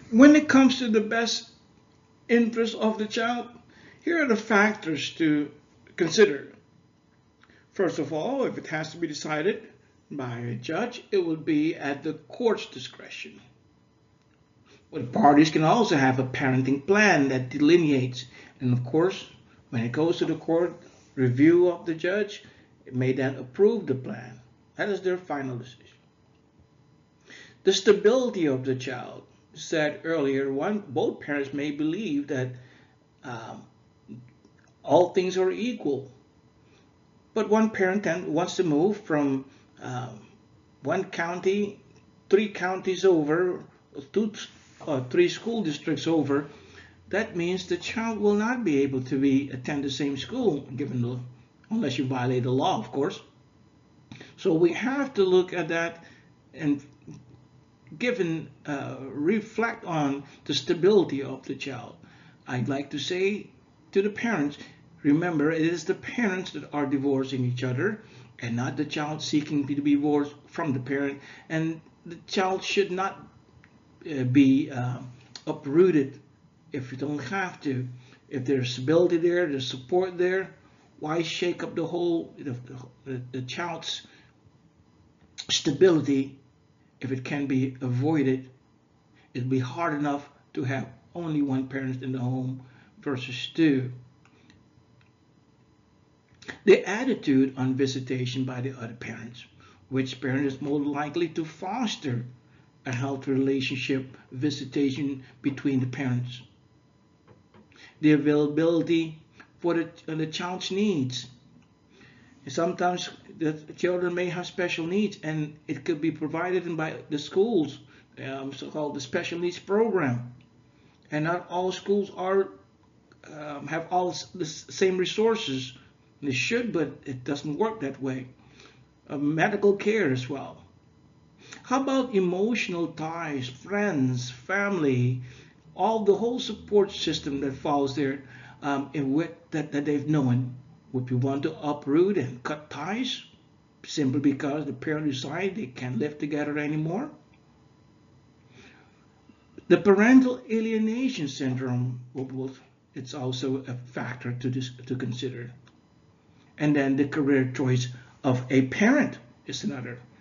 When it comes to the best interest of the child, here are the factors to consider. First of all, if it has to be decided by a judge, it will be at the court's discretion. But parties can also have a parenting plan that delineates, and of course, when it goes to the court review of the judge, it may then approve the plan. That is their final decision. The stability of the child. Said earlier, both parents may believe that um, all things are equal, but one parent wants to move from um, one county, three counties over, two, three school districts over. That means the child will not be able to attend the same school, unless you violate the law, of course. So we have to look at that and reflect on the stability of the child. I'd like to say to the parents, remember it is the parents that are divorcing each other and not the child seeking to be divorced from the parent. And the child should not be uprooted if you don't have to. If there's stability there, there's support there, why shake up the child's stability if it can be avoided? It'll be hard enough to have only one parent in the home versus two. The attitude on visitation by the other parents. Which parent is more likely to foster a healthy relationship visitation between the parents? The availability for the child's needs. Sometimes the children may have special needs, and it could be provided by the schools, so-called the special needs program. And not all schools are have all the same resources. They should, but it doesn't work that way. Medical care as well. How about emotional ties, friends, family, all the whole support system that falls there that they've known? Would you want to uproot and cut ties simply because the parent decide they can't live together anymore? The parental alienation syndrome, it's also a factor to consider. And then the career choice of a parent is another.